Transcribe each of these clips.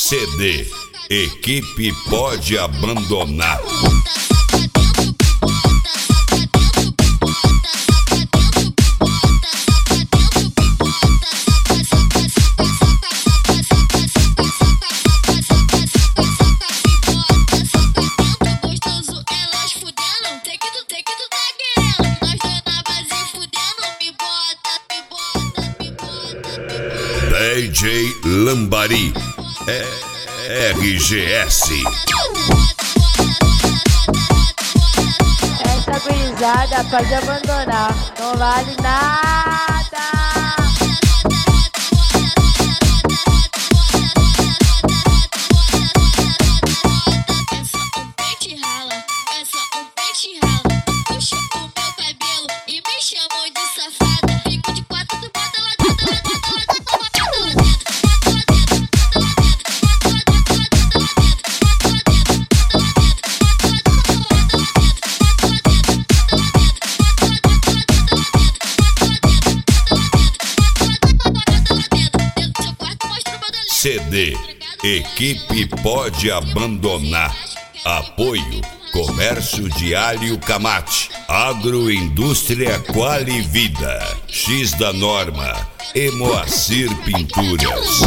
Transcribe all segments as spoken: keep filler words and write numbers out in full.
C D, equipe pode abandonar. D J Lambari, R G S. Essa gurizada pode abandonar, não vale nada. É só um pente rala, é só um pente rala. Puxa o meu cabelo e me chamou de safada. Fico de quatro, tu bota lá dentro, lá dentro, lá dentro, lá C D, equipe pode abandonar. Apoio, Comércio Diário Camate, Agroindústria Qualivida, X da Norma e Moacir Pinturas.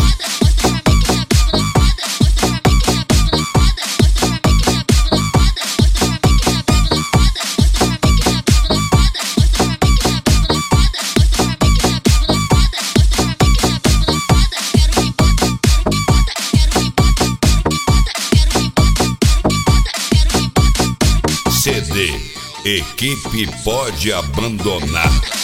C D, equipe pode abandonar.